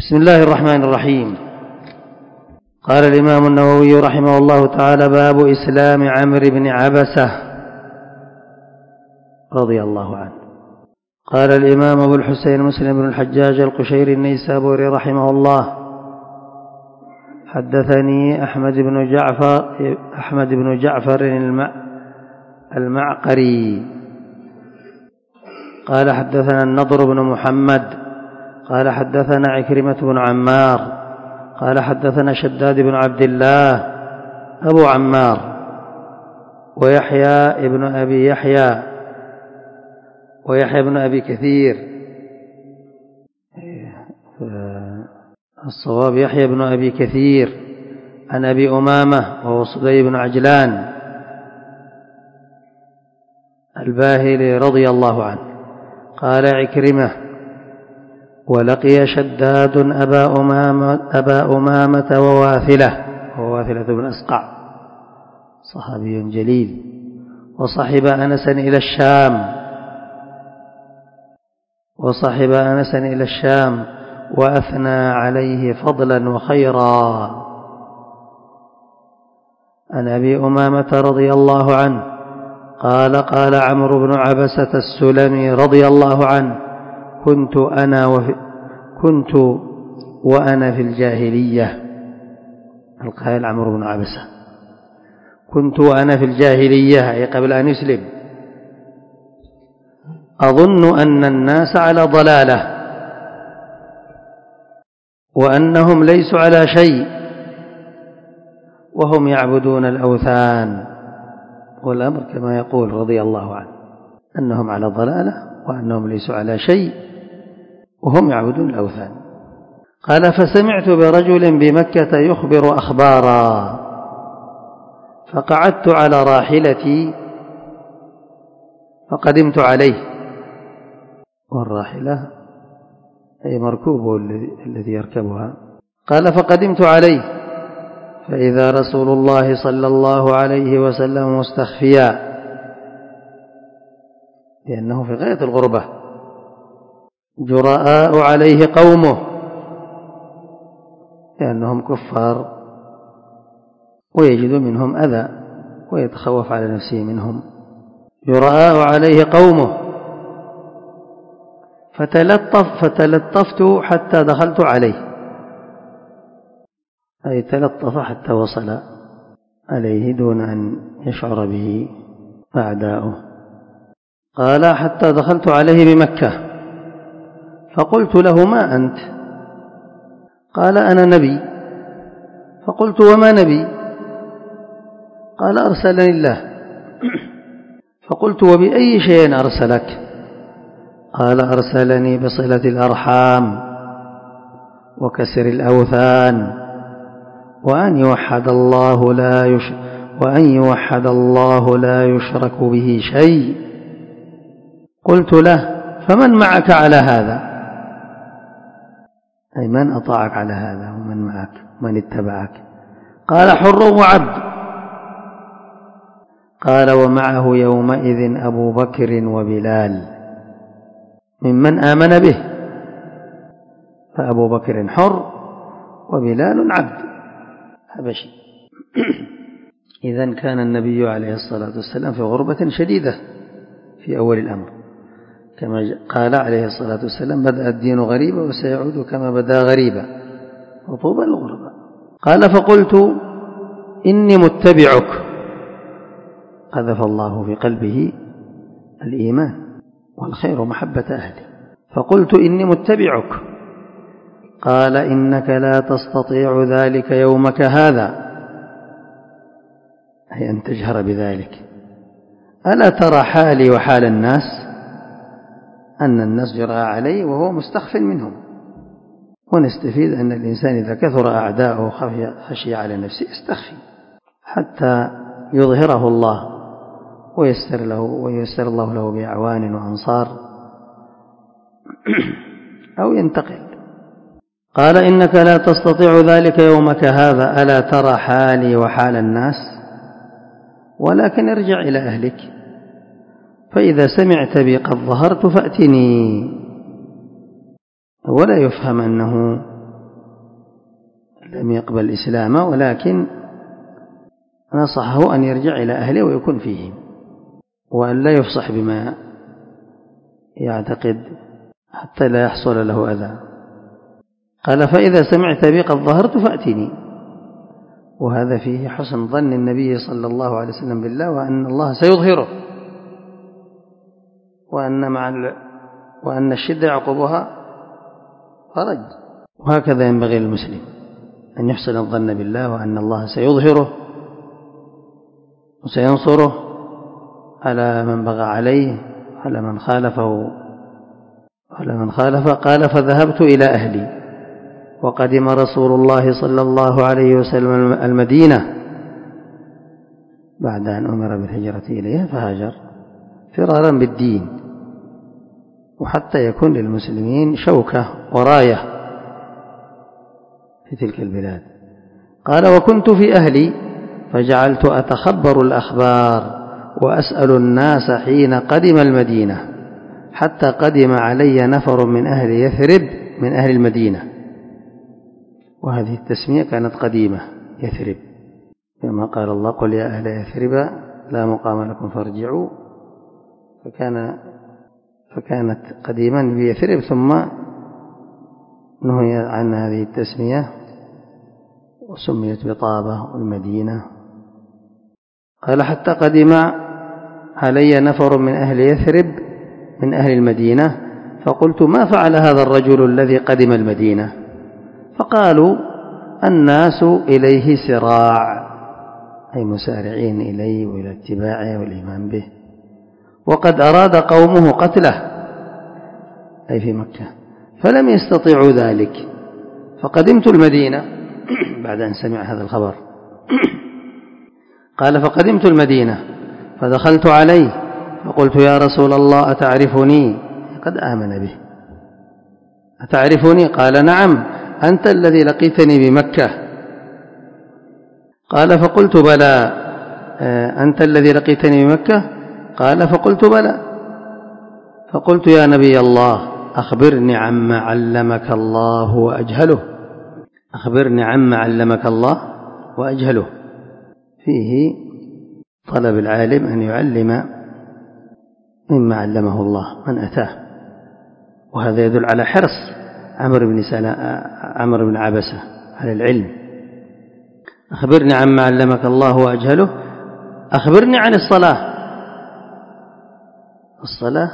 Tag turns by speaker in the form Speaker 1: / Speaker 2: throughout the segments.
Speaker 1: بسم الله الرحمن الرحيم. قال الإمام النووي رحمه الله تعالى: باب إسلام عمرو بن عبسة رضي الله عنه. قال الإمام أبو الحسين مسلم بن الحجاج القشيري النيسابوري رحمه الله: حدثني أحمد بن جعفر المعقري قال حدثنا النضر بن محمد قال حدثنا عكرمة بن عمار قال حدثنا شداد بن عبد الله أبو عمار ويحيى بن أبي كثير، الصواب يحيى بن أبي كثير، عن أبي أمامة وهو صدي بن عجلان الباهلي رضي الله عنه قال عكرمة: ولقي شداد أبا أمامة وواثلة بن أسقع صحابي جليل، وصحب أنسا إلى الشام وأثنى عليه فضلا وخيرا. عن أبي أمامة رضي الله عنه قال عمرو بن عبسة السلمي رضي الله عنه: كنت وأنا في الجاهلية. القائل عمرو بن عبسة: كنت وأنا في الجاهلية أي قبل أن يسلم، أظن أن الناس على ضلالة وأنهم ليسوا على شيء وهم يعبدون الأوثان، والأمر كما يقول رضي الله عنه أنهم على ضلالة وأنهم ليسوا على شيء وهم يعبدون الأوثان. قال: فسمعت برجل بمكة يخبر أخبارا، فقعدت على راحلتي فقدمت عليه. والراحلة أي مركوبه الذي يركبها. قال: فقدمت عليه فإذا رسول الله صلى الله عليه وسلم مستخفيا، لأنه في غاية الغربة، جراء عليه قومه لأنهم كفار ويجد منهم أذى ويتخوف على نفسه منهم، جراء عليه قومه، فتلطفت حتى دخلت عليه، أي تلطف حتى وصل عليه دون أن يشعر به أعداؤه. قال: حتى دخلت عليه بمكة فقلت له: ما أنت؟ قال: أنا نبي. فقلت: وما نبي؟ قال: أرسلني الله. فقلت: وبأي شيء أرسلك؟ قال: أرسلني بصلة الأرحام وكسر الأوثان وأن يوحد الله لا يشرك به شيء. قلت له: فمن معك على هذا؟ أي من أطاعك على هذا ومن معك من اتبعك؟ قال: حر وعبد. قال: ومعه يومئذ أبو بكر وبلال ممن آمن به، فأبو بكر حر وبلال عبد حبشي. إذن كان النبي عليه الصلاة والسلام في غربة شديدة في أول الأمر، كما قال عليه الصلاة والسلام: بدأ الدين غريبا وسيعود كما بدأ غريبا وطوبى للغرباء. قال: فقلت: إني متبعك. قذف الله في قلبه الإيمان والخير ومحبة أهله. فقلت: إني متبعك. قال: إنك لا تستطيع ذلك يومك هذا، أي أن تجهر بذلك. ألا ترى حالي وحال الناس؟ أن الناس جرى عليه وهو مستخف منهم. ونستفيد أن الإنسان إذا كثر أعداؤه خشي على نفسه يستخفي حتى يظهره الله وييسر الله له بأعوان وأنصار أو ينتقل. قال: إنك لا تستطيع ذلك يومك هذا، ألا ترى حالي وحال الناس؟ ولكن ارجع إلى أهلك، فإذا سمعت بي قد ظهرت فأتني. ولا يفهم أنه لم يقبل الإسلام، ولكن نصحه أن يرجع إلى أهله ويكون فيهم، وأن لا يفصح بما يعتقد حتى لا يحصل له أذى. قال فإذا سمعت بي قد ظهرت فأتني. وهذا فيه حسن ظن النبي صلى الله عليه وسلم بالله، وأن الله سيظهره، وأن الشدة يعقبها فرج. وهكذا ينبغي للمسلم أن يحسن الظن بالله، وأن الله سيظهره وسينصره على من بغى عليه، على من خالفه، قال فذهبت إلى أهلي، وقدم رسول الله صلى الله عليه وسلم المدينة بعد أن أمر بالهجرة إليها، فهاجر فرارا بالدين، وحتى يكون للمسلمين شوكة وراية في تلك البلاد. قال وكنت في أهلي فجعلت أتخبر الأخبار وأسأل الناس حين قدم المدينة، حتى قدم علي نفر من أهل يثرب من أهل المدينة. وهذه التسمية كانت قديمة، يثرب، كما قال الله قل يا أهل يثرب لا مقام لكم فارجعوا، فكانت قديما بيثرب، ثم نهي عن هذه التسمية وسميت بطابة والمدينة. قال حتى قدم علي نفر من أهل يثرب من أهل المدينة، فقلت ما فعل هذا الرجل الذي قدم المدينة؟ فقالوا الناس إليه سراع، أي مسارعين إليه وإلى اتباعه والإيمان به، وقد أراد قومه قتله، أي في مكة، فلم يستطيعوا ذلك. فقدمت المدينة بعد أن سمع هذا الخبر. قال فقدمت المدينة فدخلت عليه فقلت يا رسول الله أتعرفني؟ قد آمن به. أتعرفني؟ قال نعم، أنت الذي لقيتني بمكة. قال فقلت بلى. أنت الذي لقيتني بمكة؟ قال فقلت بلى. فقلت يا نبي الله أخبرني عما علمك الله وأجهله. أخبرني عما علمك الله وأجهله. فيه طلب العالم أن يعلم مما علمه الله من أتاه، وهذا يدل على حرص عمرو بن عبسة على العلم. أخبرني عما علمك الله وأجهله. أخبرني عن الصلاة. الصلاة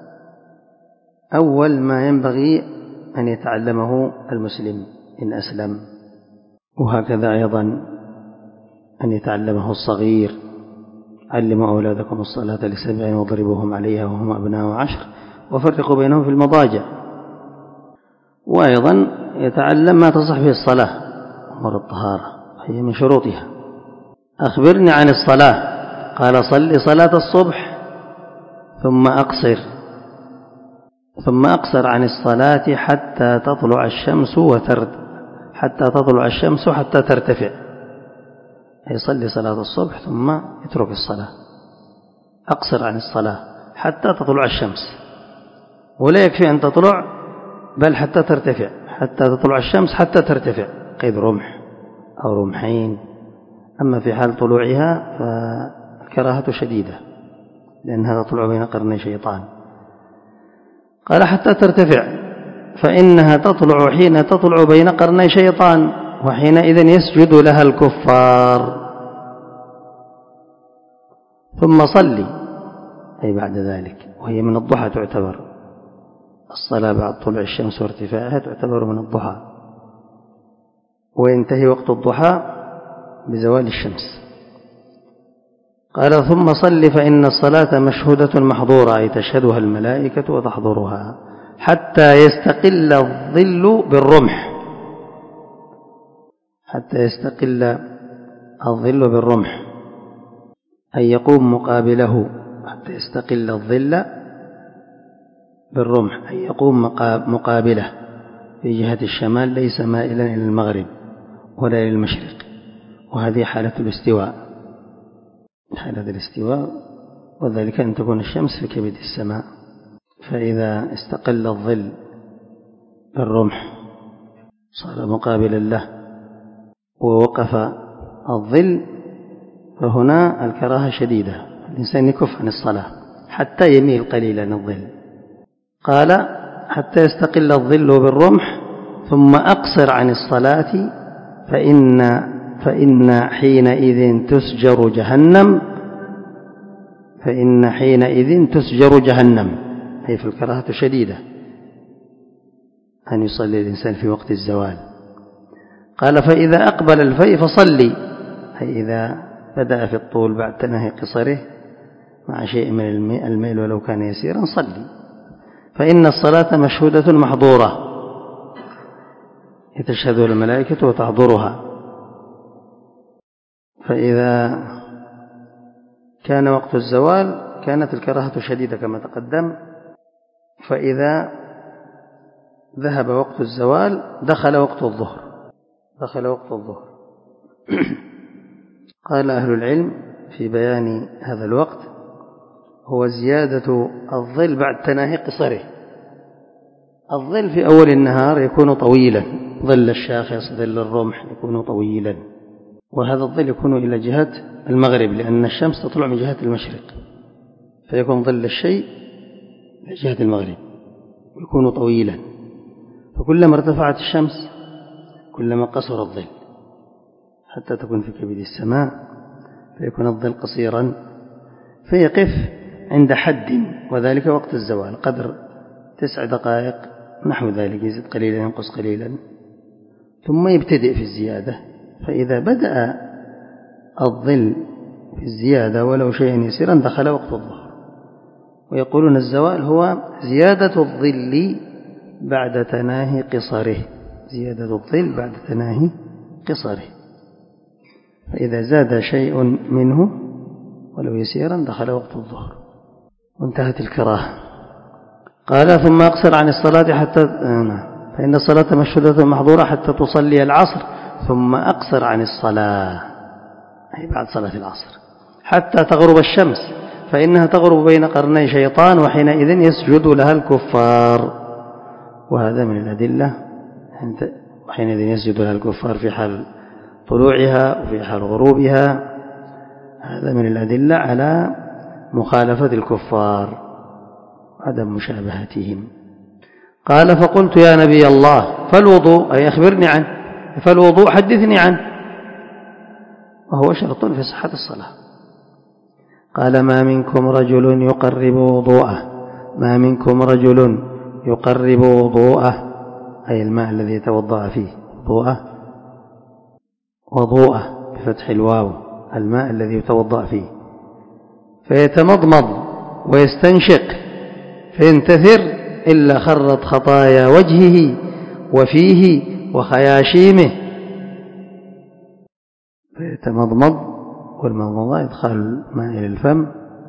Speaker 1: أول ما ينبغي أن يتعلمه المسلم إن أسلم، وهكذا أيضا أن يتعلمه الصغير. علموا أولادكم الصلاة ل7 واضربوهم عليها وهم أبناء 10 وفرقوا بينهم في المضاجع. وأيضا يتعلم ما تصح به الصلاة، أمور الطهارة هي من شروطها. أخبرني عن الصلاة. قال صل صلاة الصبح ثم أقصر عن الصلاة حتى تطلع الشمس حتى ترتفع. يصلي صلاة الصبح ثم يترك الصلاة، أقصر عن الصلاة حتى تطلع الشمس، ولا يكفي أن تطلع بل حتى ترتفع، حتى تطلع الشمس حتى ترتفع، قيد رمح أو رمحين. أما في حال طلوعها فالكراهة شديدة، لأنها تطلع بين قرني شيطان. قال حتى ترتفع، فإنها تطلع حين تطلع بين قرني شيطان، وحينئذ يسجد لها الكفار. ثم صلي، أي بعد ذلك، وهي من الضحى تعتبر. الصلاة بعد طلوع الشمس وارتفاعها تعتبر من الضحى، وينتهي وقت الضحى بزوال الشمس. قال ثم صل فإن الصلاة مشهودة محظورة، أي تشهدها الملائكة وتحضرها، حتى يستقل الظل بالرمح. حتى يستقل الظل بالرمح، أي يقوم مقابله. حتى يستقل الظل بالرمح، أي يقوم مقابله في جهة الشمال، ليس مائلا إلى المغرب ولا إلى المشرق. وهذه حالة الاستواء، وذلك أن تكون الشمس في كبد السماء. فإذا استقل الظل بالرمح صار مقابلا له، ووقف الظل فهنا الكراهة شديدة، الإنسان يكف عن الصلاة حتى يميل قليلا عن الظل. قال حتى يستقل الظل بالرمح ثم أقصر عن الصلاة فإن حينئذ تسجر جهنم، أي في الكراهة شديدة أن يصلي الإنسان في وقت الزوال. قال فإذا أقبل الفيء فصلي، أي إذا بدأ في الطول بعد تناهي قصره مع شيء من الميل ولو كان يسيرا صلي، فإن الصلاة مشهودة محظورة تشهدها الملائكة وتحضرها. فإذا كان وقت الزوال كانت الكراهة شديدة كما تقدم، فإذا ذهب وقت الزوال دخل وقت الظهر. قال أهل العلم في بيان هذا الوقت هو زيادة الظل بعد تناهي قصره. الظل في أول النهار يكون طويلا، ظل الشاخص ظل الرمح يكون طويلا، وهذا الظل يكون إلى جهة المغرب لأن الشمس تطلع من جهة المشرق، فيكون ظل الشيء إلى جهة المغرب ويكون طويلا، فكلما ارتفعت الشمس كلما قصر الظل حتى تكون في كبد السماء، فيكون الظل قصيرا فيقف عند حد، وذلك وقت الزوال قدر 9 دقائق نحو ذلك، يزيد قليلا ينقص قليلا ثم يبتدئ في الزيادة. فإذا بدأ الظل في الزيادة ولو شيئا يسيرا دخل وقت الظهر. ويقولون الزوال هو زيادة الظل بعد تناهي قصره، فإذا زاد شيء منه ولو يسيرا دخل وقت الظهر وانتهت الكراهة. قال ثم أقصر عن الصلاة فإن الصلاة مشهودة محظورة حتى تصلي العصر، ثم أقصر عن الصلاة أي بعد صلاة العصر حتى تغرب الشمس، فإنها تغرب بين قرني شيطان وحينئذ يسجد لها الكفار. وهذا من الأدلة، وحينئذ يسجد لها الكفار في حال طلوعها وفي حال غروبها، هذا من الأدلة على مخالفة الكفار عدم مشابهتهم. قال فقلت يا نبي الله فالوضوء، أي أخبرني عنه، فالوضوء حدثني عنه وهو شرط في صحة الصلاة. قال ما منكم رجل يقرب وضوءه أي الماء الذي يتوضأ فيه، وضوءه بفتح الواو، الماء الذي يتوضأ فيه، فيتمضمض ويستنشق فينتثر إلا خرت خطايا وجهه وفيه وخياشيمه. فيتمضمض، والمضمضة إدخال الماء إلى الفم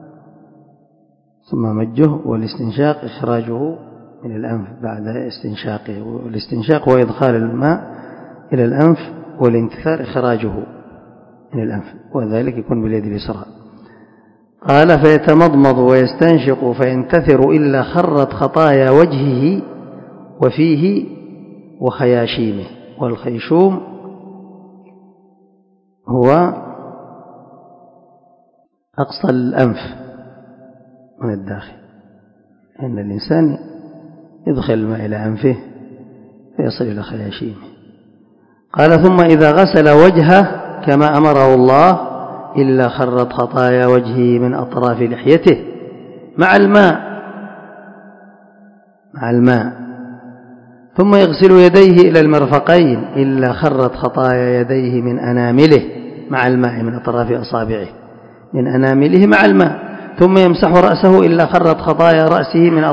Speaker 1: ثم مجه، والاستنشاق إخراجه من الأنف بعد استنشاقه، والاستنشاق هو إدخال الماء إلى الأنف، والانتثار إخراجه من الأنف، وذلك يكون باليد اليسرى. قال فيتمضمض ويستنشق فينتثر إلا خرت خطايا وجهه وفيه وخياشيمه. والخيشوم هو أقصى الأنف من الداخل، إن الإنسان يدخل الماء إلى أنفه فيصل إلى خياشيمه. قال ثم إذا غسل وجهه كما أمره الله إلا خرت خطايا وجهه من أطراف لحيته مع الماء، ثم يغسل يديه إلى المرفقين إلا خرت خطايا يديه من أنامله مع الماء، من أطراف أصابعه من أنامله مع الماء، ثم يمسح رأسه إلا خرت خطايا رأسه من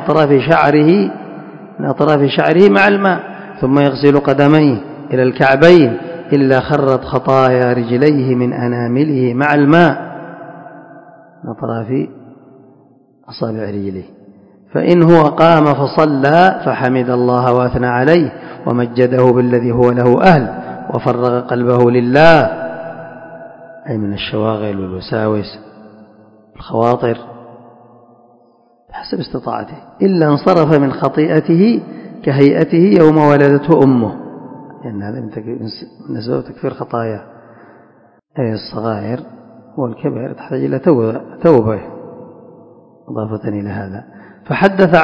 Speaker 1: أطراف شعره مع الماء، ثم يغسل قدميه إلى الكعبين إلا خرت خطايا رجليه من أنامله مع الماء من أطراف أصابع رجليه. فإن هو قام فصلى فحمد الله وأثنى عليه ومجده بالذي هو له أهل وفرغ قلبه لله، أي من الشواغل والوساوس الخواطر بحسب استطاعته، إلا انصرف من خطيئته كهيئته يوم ولدته أمه، لأن هذا من أسباب تكفير خطايا أي الصغائر، والكبائر تحتاج إلى توبة إضافة إلى هذا. فحدث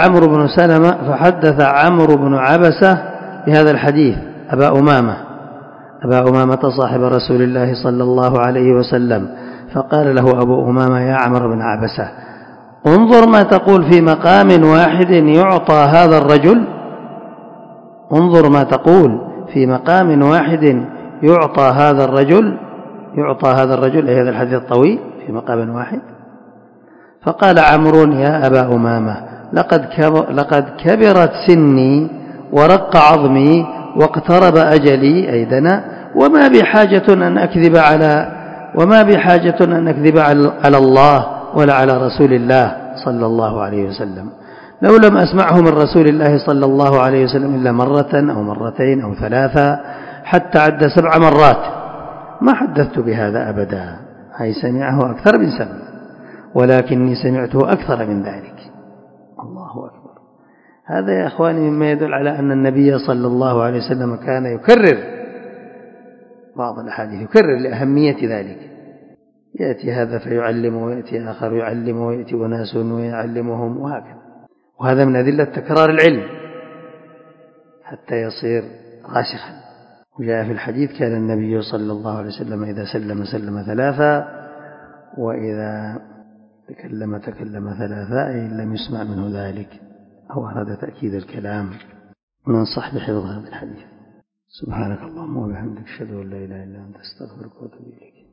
Speaker 1: عمرو بن عبسة بهذا الحديث أبا أمامة صاحب رسول الله صلى الله عليه وسلم، فقال له أبو أمامة: يا عمرو بن عبسة، انظر ما تقول في مقام واحد يعطى هذا الرجل، انظر ما تقول في مقام واحد يعطى هذا الرجل أي هذا الحديث الطويل في مقام واحد. فقال عمرو: يا أبا أمامة، لقد كبرت سني ورق عظمي واقترب أجلي أي دنا، وما بحاجة أن أكذب على الله ولا على رسول الله صلى الله عليه وسلم. لو لم أسمعه من رسول الله صلى الله عليه وسلم إلا مرة أو مرتين أو ثلاثة حتى عد 7 مرات ما حدثت بهذا أبدا. أي سمعه أكثر من 7، ولكني سمعته أكثر من ذلك. الله أكبر. هذا يا أخواني مما يدل على أن النبي صلى الله عليه وسلم كان يكرر بعض الأحاديث، يكرر لأهمية ذلك. يأتي هذا فيعلم، ويأتي آخر يعلم، ويأتي أناس ويعلمهم، وهكذا. وهذا من أدلة تكرار العلم حتى يصير راسخا. وجاء في الحديث: كان النبي صلى الله عليه وسلم إذا سلم 3، وإذا تكلم 3، أي لم يسمع منه ذلك، أو أراد تأكيد الكلام. من صحب حفظ هذا الحديث. سبحانك اللهم وبحمدك، أشهد أن لا إله إلا أنت، أستغفرك وأتوب إليك.